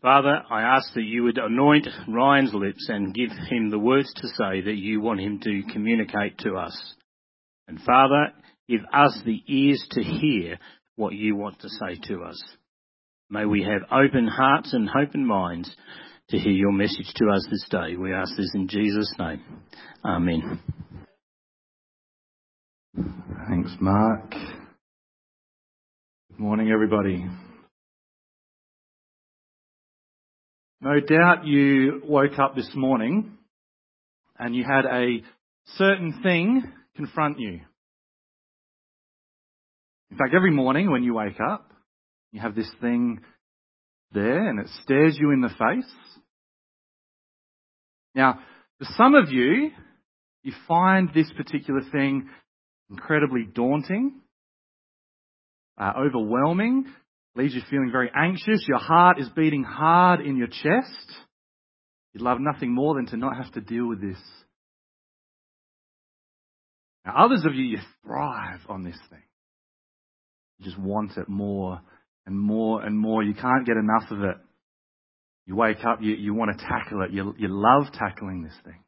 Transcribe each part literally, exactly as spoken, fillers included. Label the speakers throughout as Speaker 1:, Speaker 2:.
Speaker 1: Father, I ask that you would anoint Ryan's lips and give him the words to say that you want him to communicate to us. And Father, give us the ears to hear what you want to say to us. May we have open hearts and open minds to hear your message to us this day. We ask this in Jesus' name. Amen.
Speaker 2: Thanks, Mark. Good morning, everybody. No doubt you woke up this morning and you had a certain thing confront you. In fact, every morning when you wake up, you have this thing there and it stares you in the face. Now, for some of you, you find this particular thing incredibly daunting, uh, overwhelming, leaves you feeling very anxious. Your heart is beating hard in your chest. You'd love nothing more than to not have to deal with this. Now, others of you, you thrive on this thing. You just want it more and more and more. You can't get enough of it. You wake up, you, you want to tackle it. You, you love tackling this thing.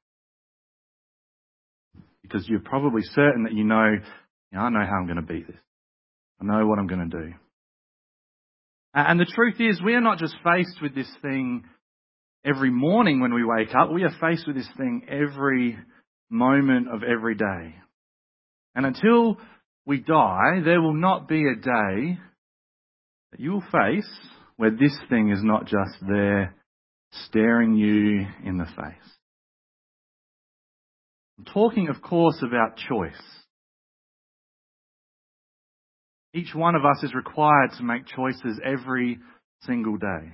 Speaker 2: Because you're probably certain that you know, you know, I know how I'm going to beat this. I know what I'm going to do. And the truth is, we are not just faced with this thing every morning when we wake up. We are faced with this thing every moment of every day. And until we die, there will not be a day that you will face where this thing is not just there staring you in the face. I'm talking, of course, about choice. Each one of us is required to make choices every single day.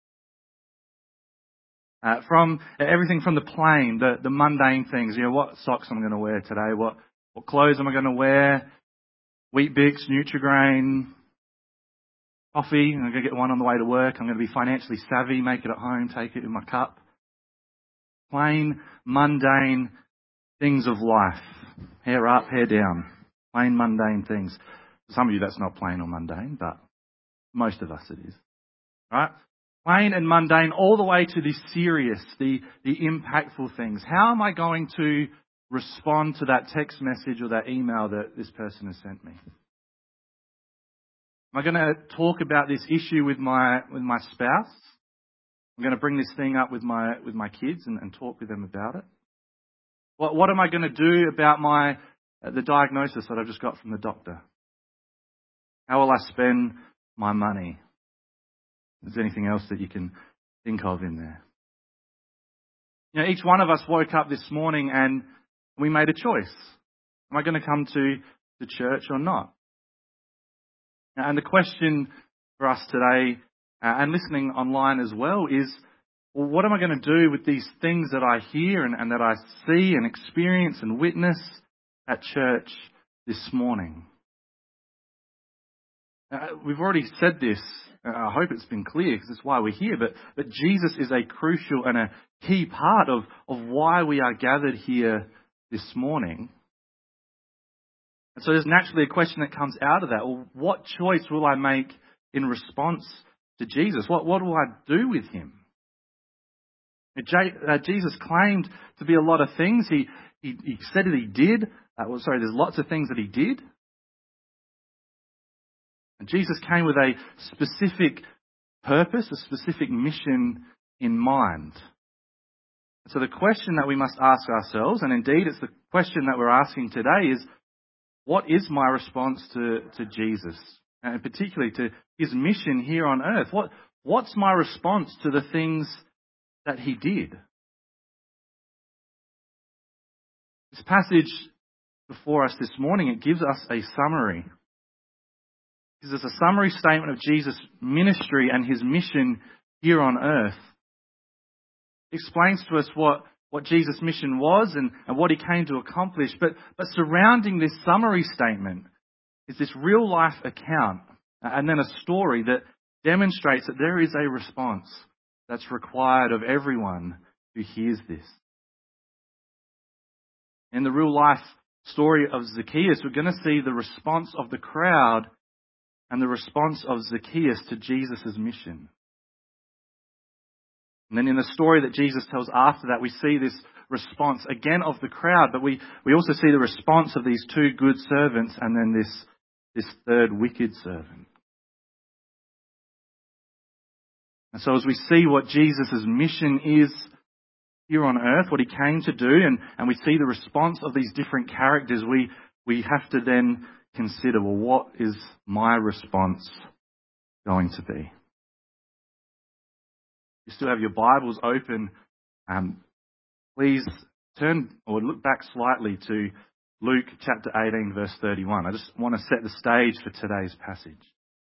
Speaker 2: Uh, from everything from the plain, the, the mundane things, you know, what socks I'm going to wear today, what, what clothes am I going to wear, Weet-Bix, Nutri-Grain, coffee, I'm going to get one on the way to work, I'm going to be financially savvy, make it at home, take it in my cup. Plain, mundane things of life. Hair up, hair down. Plain, mundane things. For some of you that's not plain or mundane, but most of us it is. Right? Plain and mundane all the way to the serious, the, the impactful things. How am I going to respond to that text message or that email that this person has sent me? Am I going to talk about this issue with my with my spouse? I'm going to bring this thing up with my with my kids and, and talk with them about it. What what am I going to do about my uh, the diagnosis that I've just got from the doctor? How will I spend my money? Is there anything else that you can think of in there? You know, each one of us woke up this morning and we made a choice. Am I going to come to the church or not? And the question for us today, uh, and listening online as well, is, well, what am I going to do with these things that I hear and, and that I see and experience and witness at church this morning? Uh, we've already said this. Uh, I hope it's been clear because it's why we're here. But, but Jesus is a crucial and a key part of, of why we are gathered here this morning. And so there's naturally a question that comes out of that. Well, what choice will I make in response to Jesus? What, what will I do with him? Uh, Jesus claimed to be a lot of things. He, he, he said that he did. Uh, well, sorry, there's lots of things that he did. And Jesus came with a specific purpose, a specific mission in mind. So the question that we must ask ourselves, and indeed it's the question that we're asking today, is what is my response to, to Jesus? And particularly to his mission here on earth. What, what's my response to the things that he did? This passage before us this morning, it gives us a summary. It gives us a summary statement of Jesus' ministry and his mission here on earth. It explains to us what, what Jesus' mission was and, and what he came to accomplish. But, but surrounding this summary statement is this real life account and then a story that demonstrates that there is a response that's required of everyone who hears this. In the real life story of Zacchaeus, we're going to see the response of the crowd and the response of Zacchaeus to Jesus' mission. And then in the story that Jesus tells after that, we see this response again of the crowd, but we, we also see the response of these two good servants and then this, this third wicked servant. And so as we see what Jesus' mission is here on earth, what he came to do, and, and we see the response of these different characters, we, we have to then consider, well, what is my response going to be? You still have your Bibles open. Um, please turn or look back slightly to Luke chapter eighteen, verse thirty-one. I just want to set the stage for today's passage.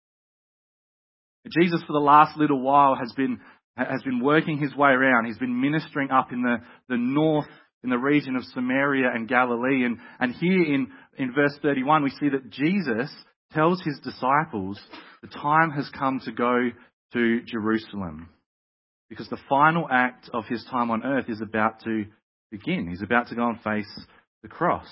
Speaker 2: Jesus, for the last little while, has been has been working his way around. He's been ministering up in the, the north, in the region of Samaria and Galilee. And, and here in, in verse thirty-one, we see that Jesus tells his disciples the time has come to go to Jerusalem, because the final act of his time on earth is about to begin. He's about to go and face the cross.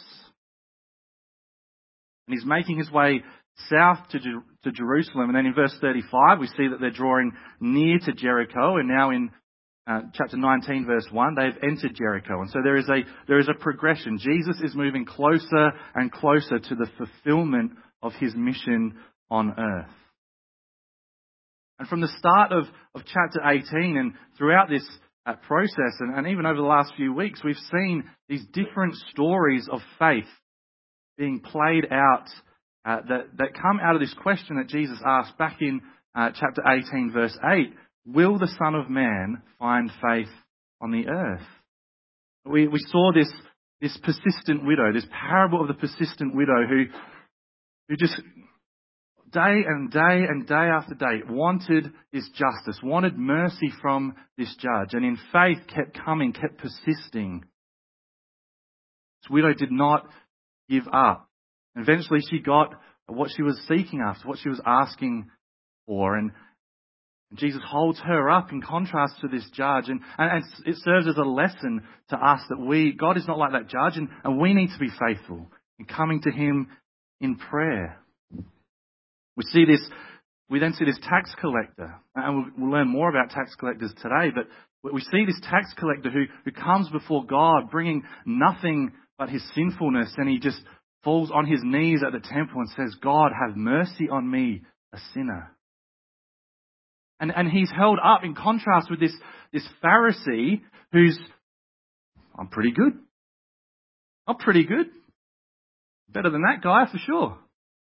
Speaker 2: And he's making his way south to, Jer- to Jerusalem. And then in verse thirty-five, we see that they're drawing near to Jericho. And now in uh, chapter nineteen, verse one, they've entered Jericho. And so there is a there is a progression. Jesus is moving closer and closer to the fulfillment of his mission on earth. And from the start of, of chapter eighteen and throughout this uh, process, and, and even over the last few weeks, we've seen these different stories of faith being played out uh, that, that come out of this question that Jesus asked back in uh, chapter eighteen, verse eight. Will the Son of Man find faith on the earth? We, we saw this, this persistent widow, this parable of the persistent widow who, who just day and day and day after day wanted this justice, wanted mercy from this judge, and in faith kept coming, kept persisting. This widow did not give up. Eventually she got what she was seeking after, what she was asking for, and Jesus holds her up in contrast to this judge, and, and it serves as a lesson to us that we, God is not like that judge, and, and we need to be faithful in coming to him in prayer. We see this, we then see this tax collector, and we'll, we'll learn more about tax collectors today, but we see this tax collector who, who comes before God bringing nothing but his sinfulness, and he just falls on his knees at the temple and says, God, have mercy on me, a sinner. And, and he's held up in contrast with this, this Pharisee who's, I'm pretty good. I'm pretty good. Better than that guy for sure.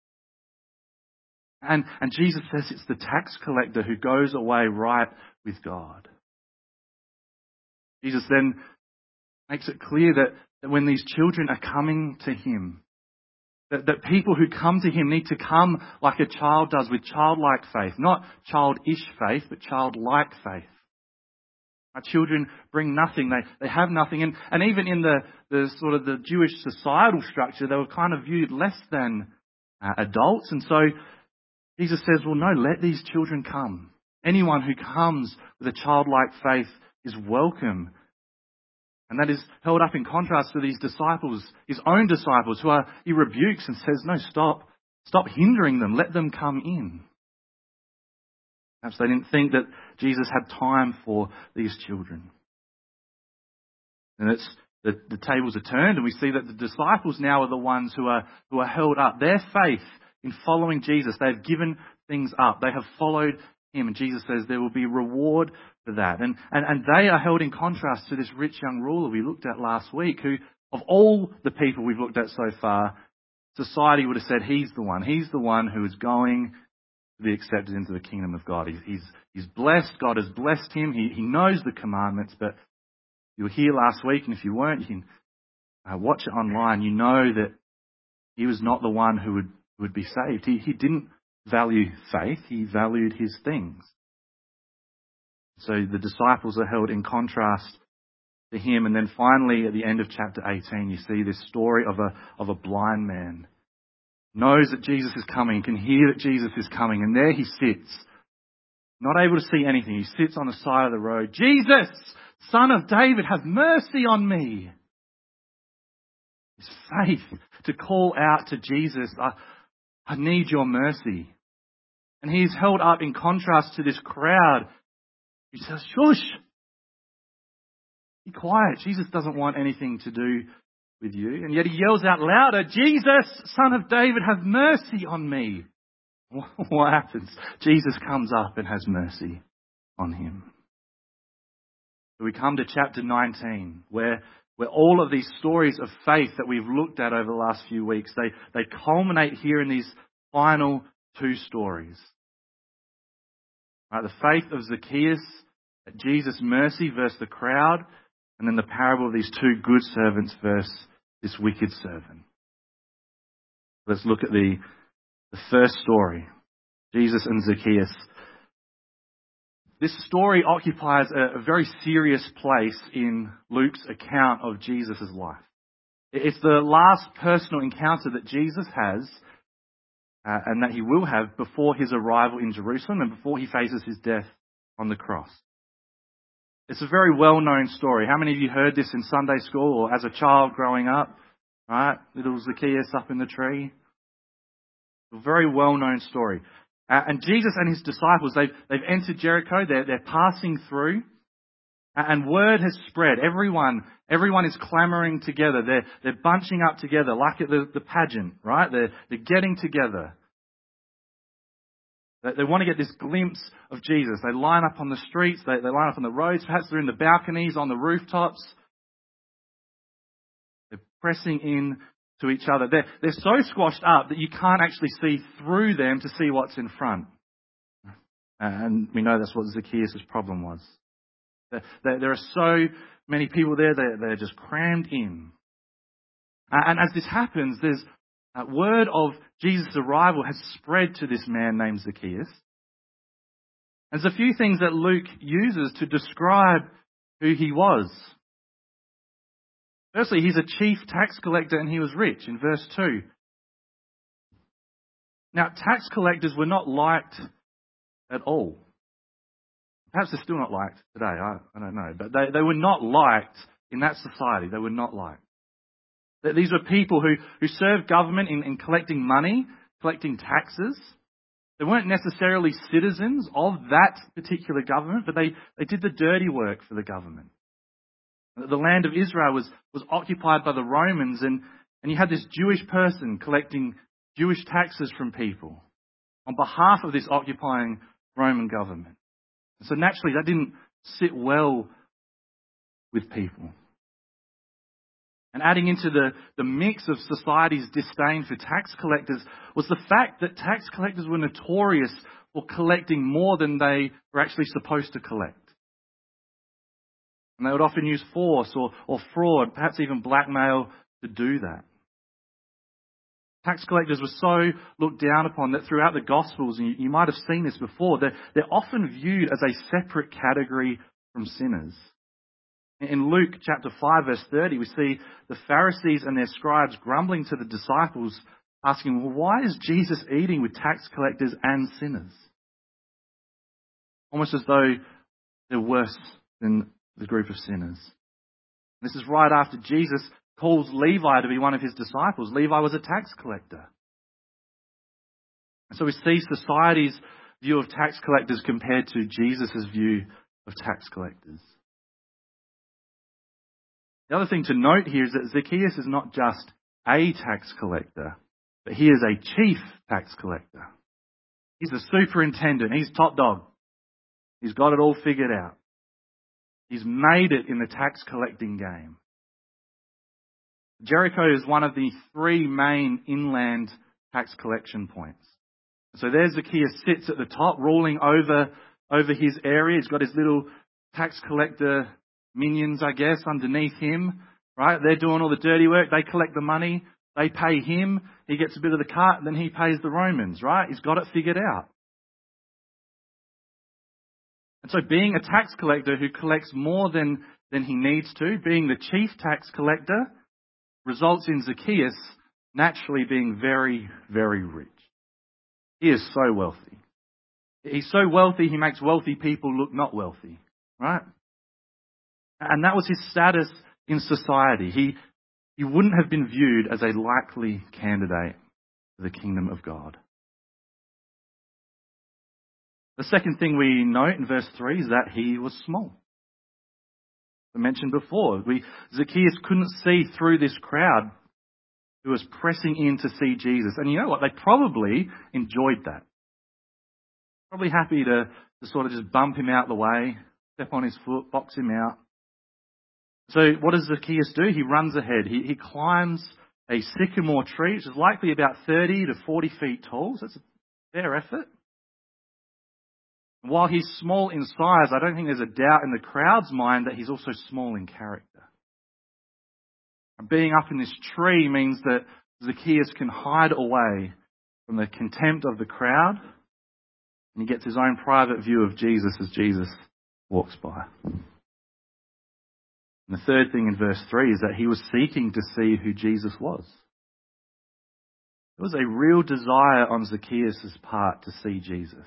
Speaker 2: And, and Jesus says it's the tax collector who goes away right with God. Jesus then makes it clear that, that when these children are coming to him, that, that people who come to him need to come like a child does, with childlike faith. Not childish faith, but childlike faith. Our children bring nothing. They they have nothing. And, and even in the, the sort of the Jewish societal structure, they were kind of viewed less than uh, adults. And so Jesus says, well, no, let these children come. Anyone who comes with a childlike faith is welcome. And that is held up in contrast to these disciples, his own disciples, who are, he rebukes and says, no, stop, stop hindering them, let them come in. Perhaps they didn't think that Jesus had time for these children. And it's, the, the tables are turned, and we see that the disciples now are the ones who are, who are held up. Their faith in following Jesus, they've given things up. They have followed him, and Jesus says there will be reward for that. And, and, and they are held in contrast to this rich young ruler we looked at last week, who, of all the people we've looked at so far, society would have said he's the one. He's the one who is going to be accepted into the kingdom of God. He's, he's, he's blessed. God has blessed him. He, he knows the commandments, but you were here last week, and if you weren't, you can uh, watch it online. You know that he was not the one who would, who would be saved. He, he didn't value faith. He valued his things. So the disciples are held in contrast to him. And then finally, at the end of chapter eighteen, you see this story of a, of a blind man. Knows that Jesus is coming, can hear that Jesus is coming, and there he sits, not able to see anything. He sits on the side of the road. Jesus, Son of David, have mercy on me. His faith to call out to Jesus, I, I need your mercy. And he is held up in contrast to this crowd who says, shush, Be quiet. Jesus doesn't want anything to do with you. And yet he yells out louder, Jesus, Son of David, have mercy on me. What happens? Jesus comes up and has mercy on him. So we come to chapter nineteen, where, where all of these stories of faith that we've looked at over the last few weeks, they, they culminate here in these final two stories. Right, the faith of Zacchaeus, Jesus' mercy versus the crowd, and then the parable of these two good servants versus this wicked servant. Let's look at the, the first story, Jesus and Zacchaeus. This story occupies a, a very serious place in Luke's account of Jesus' life. It's the last personal encounter that Jesus has uh, and that he will have before his arrival in Jerusalem and before he faces his death on the cross. It's a very well-known story. How many of you heard this in Sunday school or as a child growing up? Right? Little Zacchaeus up in the tree. A very well-known story. Uh, and Jesus and his disciples, they've, they've entered Jericho. They're, they're passing through. Uh, and word has spread. Everyone, everyone is clamoring together. They're, they're bunching up together like at the, the pageant, right? They're, they're getting together. They, they want to get this glimpse of Jesus. They line up on the streets. They, they line up on the roads. Perhaps they're in the balconies, on the rooftops. They're pressing in to each other. They're, they're so squashed up that you can't actually see through them to see what's in front. And we know that's what Zacchaeus' problem was. There, there, there are so many people there, they're, they're just crammed in. And as this happens, there's a word of Jesus' arrival has spread to this man named Zacchaeus. There's a few things that Luke uses to describe who he was. Firstly, he's a chief tax collector and he was rich in verse two. Now, tax collectors were not liked at all. Perhaps they're still not liked today, I, I don't know. But they, they were not liked in that society. They were not liked. These were people who, who served government in, in collecting money, collecting taxes. They weren't necessarily citizens of that particular government, but they, they did the dirty work for the government. The land of Israel was, was occupied by the Romans, and, and you had this Jewish person collecting Jewish taxes from people on behalf of this occupying Roman government. So naturally, that didn't sit well with people. And adding into the, the mix of society's disdain for tax collectors was the fact that tax collectors were notorious for collecting more than they were actually supposed to collect. And they would often use force or, or fraud, perhaps even blackmail, to do that. Tax collectors were so looked down upon that throughout the Gospels, and you, you might have seen this before, they're, they're often viewed as a separate category from sinners. In Luke chapter five, verse thirty, we see the Pharisees and their scribes grumbling to the disciples, asking, well, why is Jesus eating with tax collectors and sinners? Almost as though they're worse than the group of sinners. This is right after Jesus calls Levi to be one of his disciples. Levi was a tax collector. And so we see society's view of tax collectors compared to Jesus' view of tax collectors. The other thing to note here is that Zacchaeus is not just a tax collector, but he is a chief tax collector. He's the superintendent. He's top dog. He's got it all figured out. He's made it in the tax collecting game. Jericho is one of the three main inland tax collection points. So there Zacchaeus sits at the top, ruling over, over his area. He's got his little tax collector minions, I guess, underneath him. Right? They're doing all the dirty work. They collect the money. They pay him. He gets a bit of the cut, and then he pays the Romans. Right? He's got it figured out. And so being a tax collector who collects more than, than he needs to, being the chief tax collector, results in Zacchaeus naturally being very, very rich. He is so wealthy. He's so wealthy, he makes wealthy people look not wealthy. Right? And that was his status in society. He, he wouldn't have been viewed as a likely candidate for the kingdom of God. The second thing we note in verse three is that he was small. I mentioned before. We, Zacchaeus couldn't see through this crowd who was pressing in to see Jesus. And you know what? They probably enjoyed that. Probably happy to, to sort of just bump him out the way, step on his foot, box him out. So what does Zacchaeus do? He runs ahead. He, he climbs a sycamore tree, which is likely about thirty to forty feet tall. So that's a fair effort. While he's small in size, I don't think there's a doubt in the crowd's mind that he's also small in character. Being up in this tree means that Zacchaeus can hide away from the contempt of the crowd, and he gets his own private view of Jesus as Jesus walks by. And the third thing in verse three is that he was seeking to see who Jesus was. There was a real desire on Zacchaeus' part to see Jesus.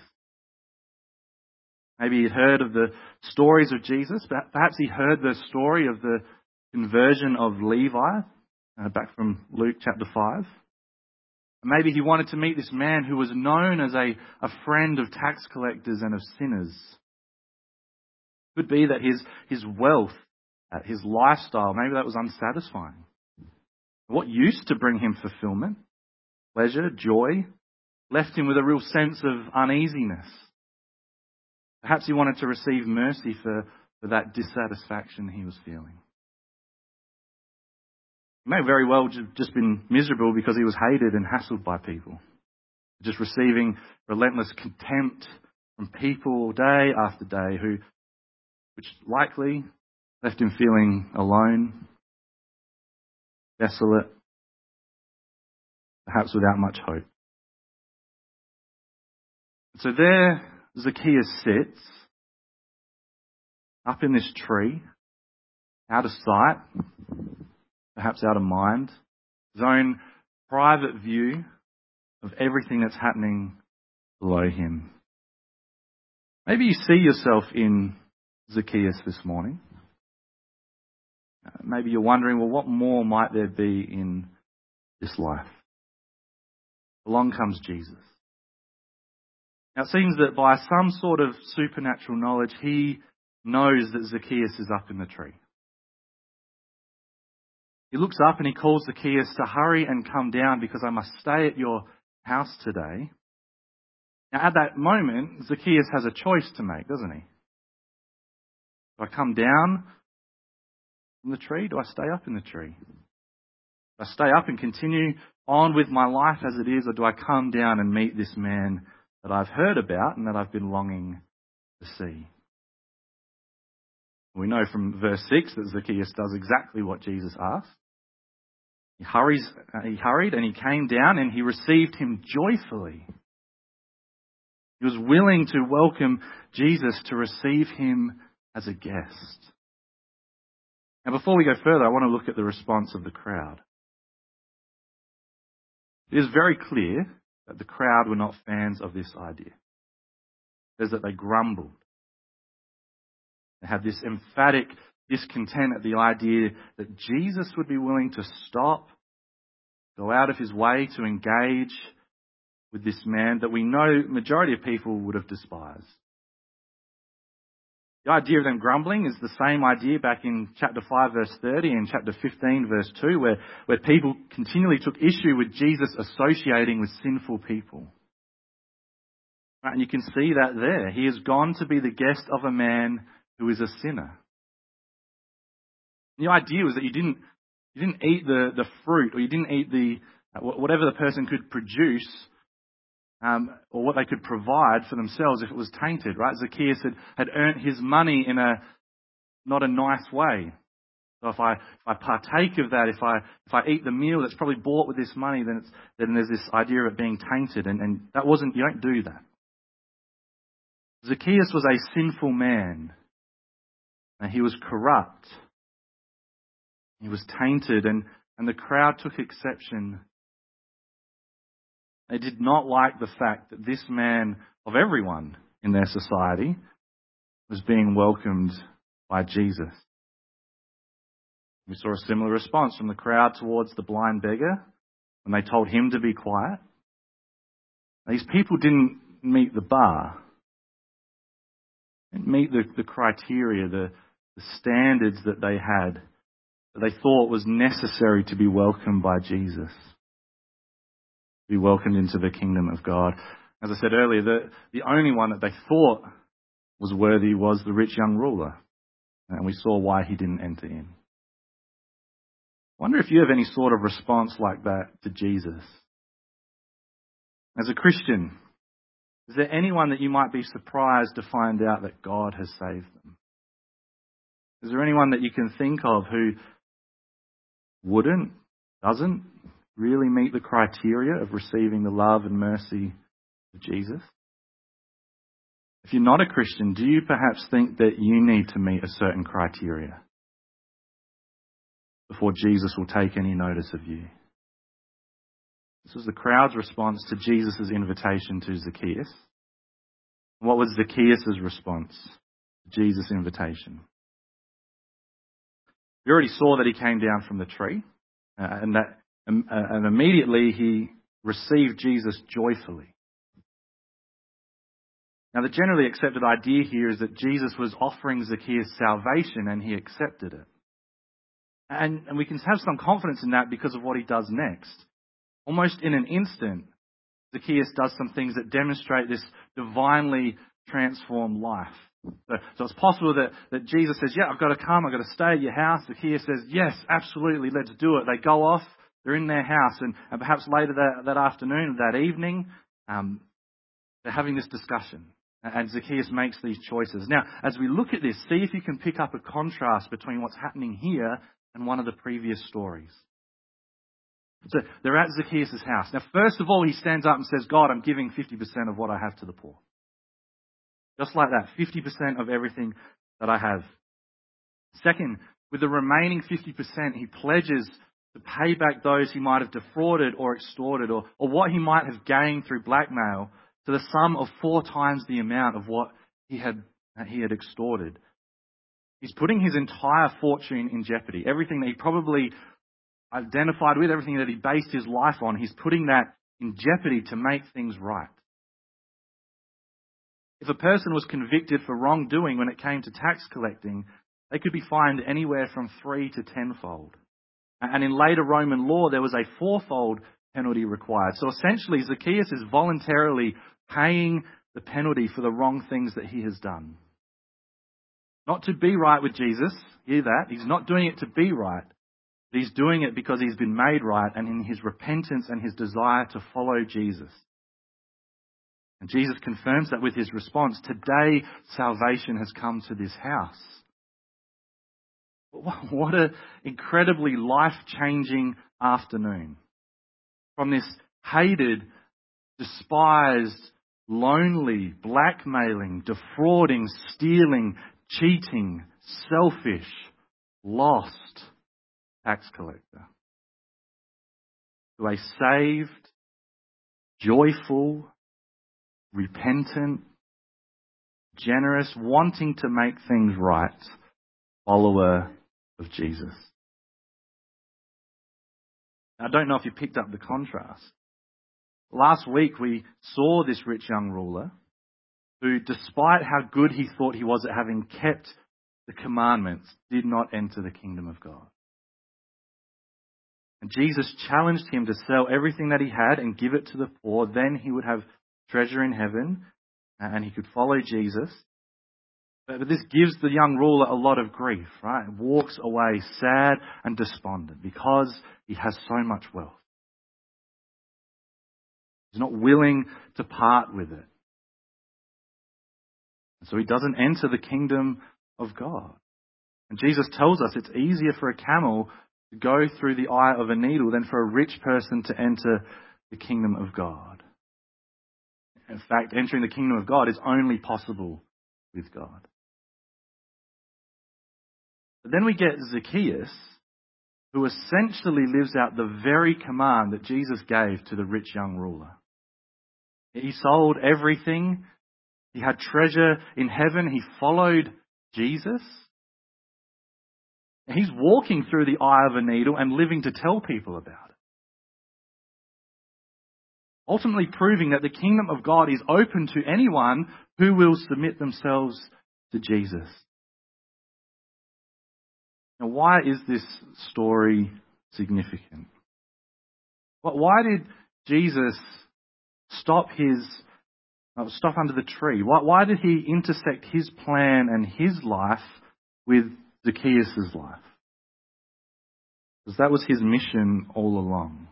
Speaker 2: Maybe he'd heard of the stories of Jesus. Perhaps he heard the story of the conversion of Levi, uh, back from Luke chapter five. Maybe he wanted to meet this man who was known as a, a friend of tax collectors and of sinners. It could be that his, his wealth, uh, his lifestyle, maybe that was unsatisfying. What used to bring him fulfillment, pleasure, joy, left him with a real sense of uneasiness. Perhaps he wanted to receive mercy for, for that dissatisfaction he was feeling. He may very well have just been miserable because he was hated and hassled by people. Just receiving relentless contempt from people day after day, who, which likely left him feeling alone, desolate, perhaps without much hope. So there Zacchaeus sits up in this tree, out of sight, perhaps out of mind, his own private view of everything that's happening below him. Maybe you see yourself in Zacchaeus this morning. Maybe you're wondering, well, what more might there be in this life? Along comes Jesus. Now, it seems that by some sort of supernatural knowledge, he knows that Zacchaeus is up in the tree. He looks up and he calls Zacchaeus to hurry and come down because I must stay at your house today. Now, at that moment, Zacchaeus has a choice to make, doesn't he? Do I come down from the tree? Do I stay up in the tree? Do I stay up and continue on with my life as it is, or do I come down and meet this man that I've heard about and that I've been longing to see? We know from verse six that Zacchaeus does exactly what Jesus asked. He hurries, uh, he hurried and he came down and he received him joyfully. He was willing to welcome Jesus, to receive him as a guest. Now, before we go further, I want to look at the response of the crowd. It is very clear that the crowd were not fans of this idea. It says that they grumbled. They had this emphatic discontent at the idea that Jesus would be willing to stop, go out of his way to engage with this man that we know the majority of people would have despised. The idea of them grumbling is the same idea back in chapter five verse thirty and chapter fifteen verse two, where, where people continually took issue with Jesus associating with sinful people. Right, and you can see that there. He has gone to be the guest of a man who is a sinner. The idea was that you didn't you didn't eat the, the fruit, or you didn't eat the whatever the person could produce, um, or what they could provide for themselves if it was tainted. Right? Zacchaeus had, had earned his money in a not a nice way. So if I if I partake of that, if I if I eat the meal that's probably bought with this money, then it's then there's this idea of it being tainted, and, and that wasn't you don't do that. Zacchaeus was a sinful man, and he was corrupt. He was tainted, and, and the crowd took exception. They did not like the fact that this man, of everyone in their society, was being welcomed by Jesus. We saw a similar response from the crowd towards the blind beggar when they told him to be quiet. These people didn't meet the bar, didn't meet the, the criteria, the, the the standards that they had, that they thought was necessary to be welcomed by Jesus, to be welcomed into the kingdom of God. As I said earlier, the, the only one that they thought was worthy was the rich young ruler. And we saw why he didn't enter in. I wonder if you have any sort of response like that to Jesus. As a Christian, is there anyone that you might be surprised to find out that God has saved them? Is there anyone that you can think of who wouldn't, doesn't really meet the criteria of receiving the love and mercy of Jesus? If you're not a Christian, do you perhaps think that you need to meet a certain criteria before Jesus will take any notice of you? This was the crowd's response to Jesus' invitation to Zacchaeus. What was Zacchaeus' response to Jesus' invitation? We already saw that he came down from the tree, uh, and that um, uh, and immediately he received Jesus joyfully. Now, the generally accepted idea here is that Jesus was offering Zacchaeus salvation and he accepted it. And, and we can have some confidence in that because of what he does next. Almost in an instant, Zacchaeus does some things that demonstrate this divinely transformed life. So, so it's possible that, that Jesus says, yeah, I've got to come, I've got to stay at your house. Zacchaeus says, yes, absolutely, let's do it. They go off, they're in their house, and, and perhaps later that, that afternoon, that evening, um, they're having this discussion. And Zacchaeus makes these choices. Now, as we look at this, see if you can pick up a contrast between what's happening here and one of the previous stories. So they're at Zacchaeus' house. Now, first of all, he stands up and says, God, I'm giving fifty percent of what I have to the poor. Just like that, fifty percent of everything that I have. Second, with the remaining fifty percent, he pledges to pay back those he might have defrauded or extorted, or, or what he might have gained through blackmail, to the sum of four times the amount of what he had he had extorted. He's putting his entire fortune in jeopardy. Everything that he probably identified with, everything that he based his life on, he's putting that in jeopardy to make things right. If a person was convicted for wrongdoing when it came to tax collecting, they could be fined anywhere from three to tenfold. And in later Roman law, there was a fourfold penalty required. So essentially, Zacchaeus is voluntarily paying the penalty for the wrong things that he has done. Not to be right with Jesus, hear that? He's not doing it to be right. But he's doing it because he's been made right and in his repentance and his desire to follow Jesus. And Jesus confirms that with his response, today salvation has come to this house. What an incredibly life-changing afternoon. From this hated, despised, lonely, blackmailing, defrauding, stealing, cheating, selfish, lost tax collector, to a saved, joyful, repentant, generous, wanting to make things right follower of Jesus. I don't know if you picked up the contrast. Last week we saw this rich young ruler who, despite how good he thought he was at having kept the commandments, did not enter the kingdom of God. And Jesus challenged him to sell everything that he had and give it to the poor. Then he would have treasure in heaven and he could follow Jesus. But this gives the young ruler a lot of grief, right? He walks away sad and despondent because he has so much wealth. He's not willing to part with it. So he doesn't enter the kingdom of God. And Jesus tells us it's easier for a camel to go through the eye of a needle than for a rich person to enter the kingdom of God. In fact, entering the kingdom of God is only possible with God. But then we get Zacchaeus, who essentially lives out the very command that Jesus gave to the rich young ruler. He sold everything. He had treasure in heaven. He followed Jesus. He's walking through the eye of a needle and living to tell people about it. Ultimately proving that the kingdom of God is open to anyone who will submit themselves to Jesus. Now, why is this story significant? Why did Jesus stop his uh, stop under the tree? Why, why did he intersect his plan and his life with Zacchaeus' life? Because that was his mission all along.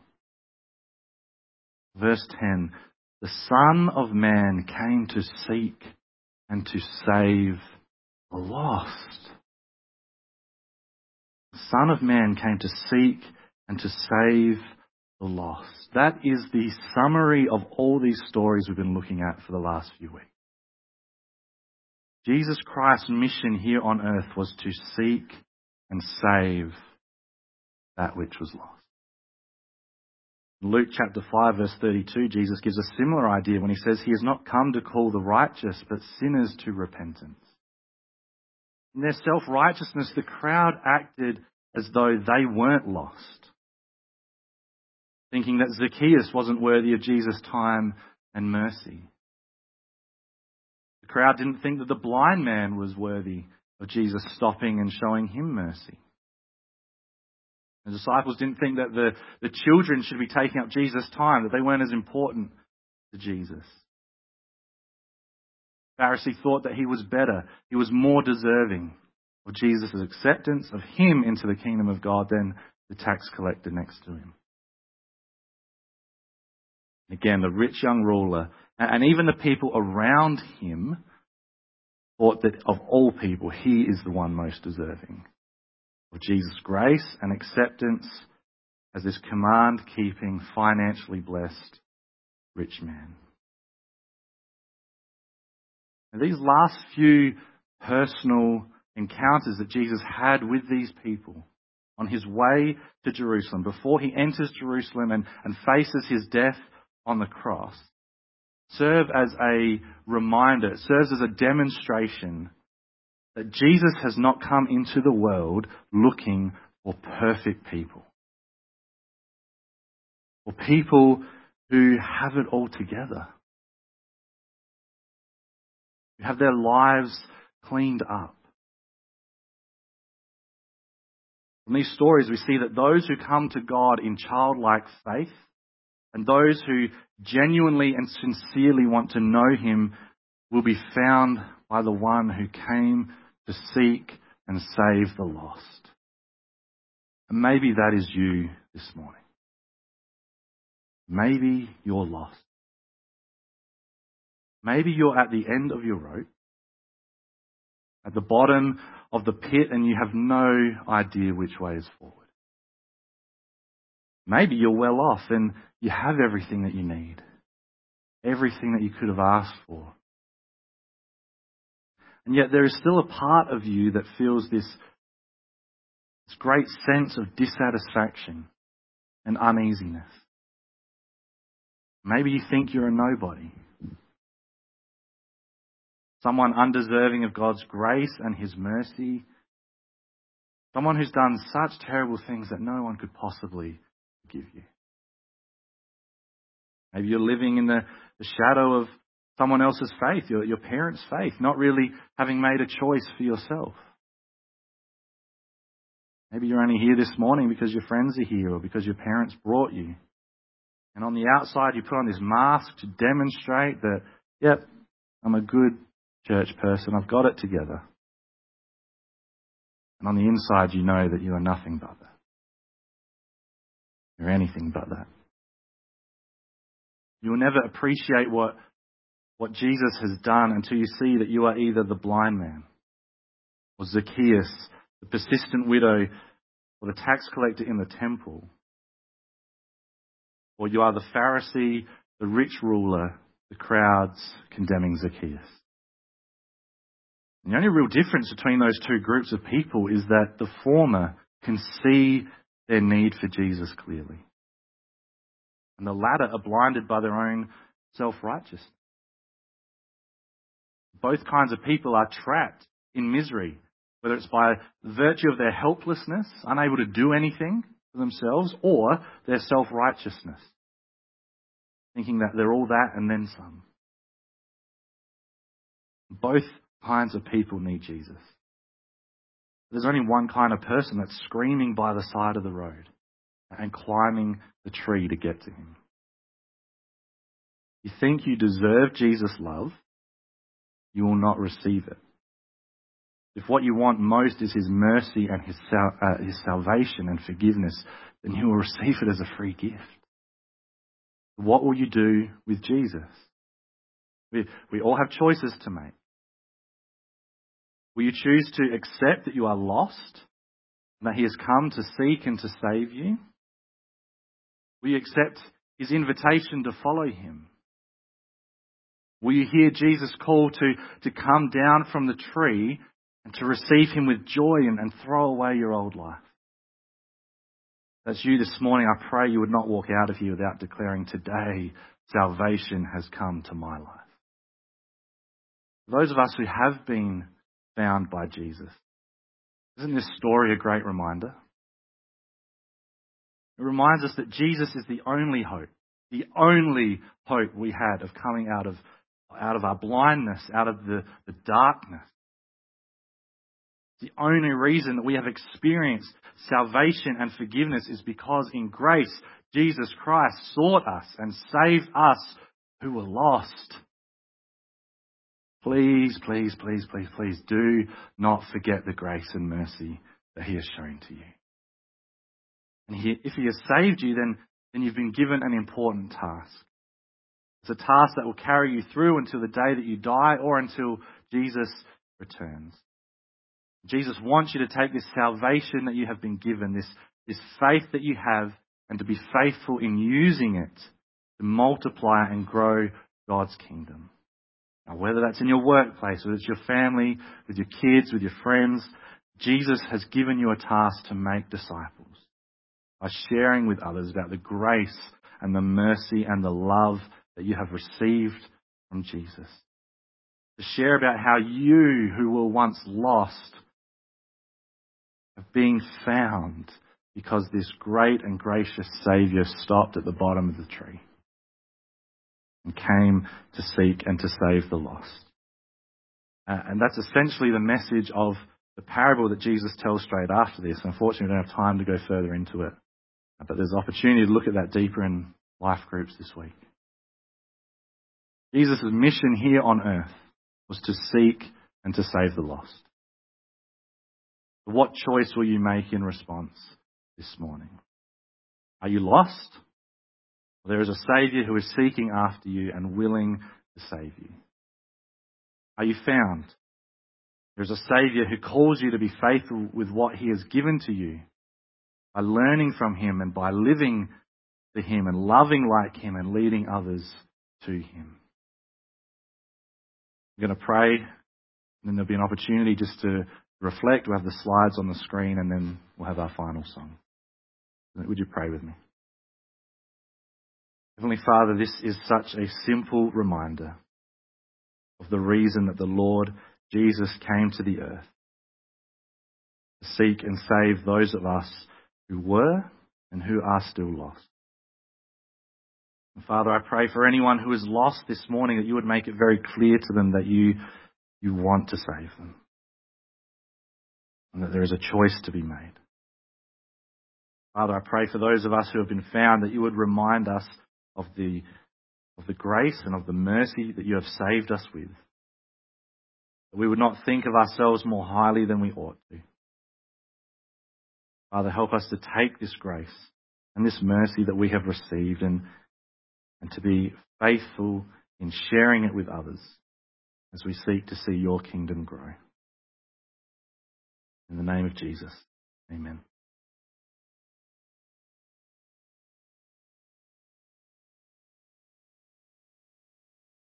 Speaker 2: Verse ten, the Son of Man came to seek and to save the lost. The Son of Man came to seek and to save the lost. That is the summary of all these stories we've been looking at for the last few weeks. Jesus Christ's mission here on earth was to seek and save that which was lost. In Luke chapter five verse thirty-two, Jesus gives a similar idea when he says he has not come to call the righteous but sinners to repentance. In their self-righteousness, the crowd acted as though they weren't lost, thinking that Zacchaeus wasn't worthy of Jesus' time and mercy. The crowd didn't think that the blind man was worthy of Jesus stopping and showing him mercy. The disciples didn't think that the, the children should be taking up Jesus' time, that they weren't as important to Jesus. The Pharisee thought that he was better, he was more deserving of Jesus' acceptance of him into the kingdom of God than the tax collector next to him. Again, the rich young ruler, and even the people around him, thought that of all people, he is the one most deserving of Jesus' grace and acceptance as this command-keeping, financially blessed rich man. Now, these last few personal encounters that Jesus had with these people on his way to Jerusalem, before he enters Jerusalem and, and faces his death on the cross, serve as a reminder, it serves as a demonstration that Jesus has not come into the world looking for perfect people, or people who have it all together, who have their lives cleaned up. From these stories, we see that those who come to God in childlike faith and those who genuinely and sincerely want to know him will be found by the one who came to seek and save the lost. And maybe that is you this morning. Maybe you're lost. Maybe you're at the end of your rope, at the bottom of the pit, and you have no idea which way is forward. Maybe you're well off and you have everything that you need, everything that you could have asked for. And yet there is still a part of you that feels this, this great sense of dissatisfaction and uneasiness. Maybe you think you're a nobody. Someone undeserving of God's grace and his mercy. Someone who's done such terrible things that no one could possibly forgive you. Maybe you're living in the, the shadow of someone else's faith, your, your parents' faith, not really having made a choice for yourself. Maybe you're only here this morning because your friends are here or because your parents brought you. And on the outside you put on this mask to demonstrate that, yep, I'm a good church person, I've got it together. And on the inside you know that you are nothing but that. You're anything but that. You will never appreciate what, what Jesus has done until you see that you are either the blind man or Zacchaeus, the persistent widow, or the tax collector in the temple. Or you are the Pharisee, the rich ruler, the crowds condemning Zacchaeus. And the only real difference between those two groups of people is that the former can see their need for Jesus clearly. And the latter are blinded by their own self-righteousness. Both kinds of people are trapped in misery, whether it's by virtue of their helplessness, unable to do anything for themselves, or their self-righteousness, thinking that they're all that and then some. Both kinds of people need Jesus. There's only one kind of person that's screaming by the side of the road and climbing the tree to get to him. You think you deserve Jesus' love, you will not receive it. If what you want most is his mercy and his, sal- uh, his salvation and forgiveness, then you will receive it as a free gift. What will you do with Jesus? We, we all have choices to make. Will you choose to accept that you are lost and that he has come to seek and to save you? Will you accept his invitation to follow him? Will you hear Jesus' call to, to come down from the tree and to receive him with joy and, and throw away your old life? That's you this morning. I pray you would not walk out of here without declaring, today salvation has come to my life. For those of us who have been found by Jesus, isn't this story a great reminder? It reminds us that Jesus is the only hope, the only hope we had of coming out of, out of our blindness, out of the, the darkness. The only reason that we have experienced salvation and forgiveness is because in grace, Jesus Christ sought us and saved us who were lost. Please, please, please, please, please do not forget the grace and mercy that he has shown to you. And he, if he has saved you, then, then you've been given an important task. It's a task that will carry you through until the day that you die or until Jesus returns. Jesus wants you to take this salvation that you have been given, this, this faith that you have, and to be faithful in using it to multiply and grow God's kingdom. Now, whether that's in your workplace, whether it's your family, with your kids, with your friends, Jesus has given you a task to make disciples by sharing with others about the grace and the mercy and the love that you have received from Jesus. To share about how you, who were once lost, have been found because this great and gracious Saviour stopped at the bottom of the tree and came to seek and to save the lost. Uh, and that's essentially the message of the parable that Jesus tells straight after this. Unfortunately, we don't have time to go further into it. But there's opportunity to look at that deeper in life groups this week. Jesus' mission here on earth was to seek and to save the lost. What choice will you make in response this morning? Are you lost? There is a Saviour who is seeking after you and willing to save you. Are you found? There is a Saviour who calls you to be faithful with what he has given to you by learning from him and by living to him and loving like him and leading others to him. I'm going to pray, and then there'll be an opportunity just to reflect. We'll have the slides on the screen, and then we'll have our final song. Would you pray with me? Heavenly Father, this is such a simple reminder of the reason that the Lord Jesus came to the earth to seek and save those of us who were and who are still lost. And Father, I pray for anyone who is lost this morning that you would make it very clear to them that you, you want to save them and that there is a choice to be made. Father, I pray for those of us who have been found that you would remind us of the, of the grace and of the mercy that you have saved us with. That we would not think of ourselves more highly than we ought to. Father, help us to take this grace and this mercy that we have received and, and to be faithful in sharing it with others as we seek to see your kingdom grow. In the name of Jesus, amen.